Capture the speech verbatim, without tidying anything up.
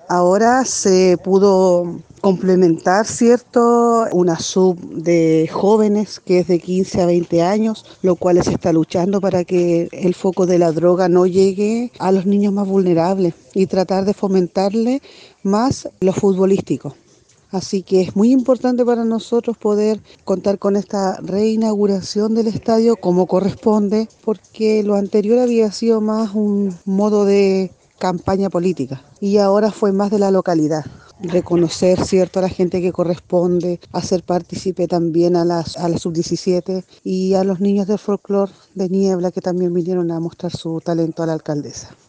Ahora se pudo complementar, ¿cierto? Una sub de jóvenes que es de quince a veinte años, lo cual se está luchando para que el foco de la droga no llegue a los niños más vulnerables y tratar de fomentarle más lo futbolístico. Así que es muy importante para nosotros poder contar con esta reinauguración del estadio como corresponde, porque lo anterior había sido más un modo de campaña política y ahora fue más de la localidad. Reconocer, cierto, a la gente que corresponde, hacer partícipe también a las a la sub diecisiete y a los niños del folclore de Niebla que también vinieron a mostrar su talento a la alcaldesa.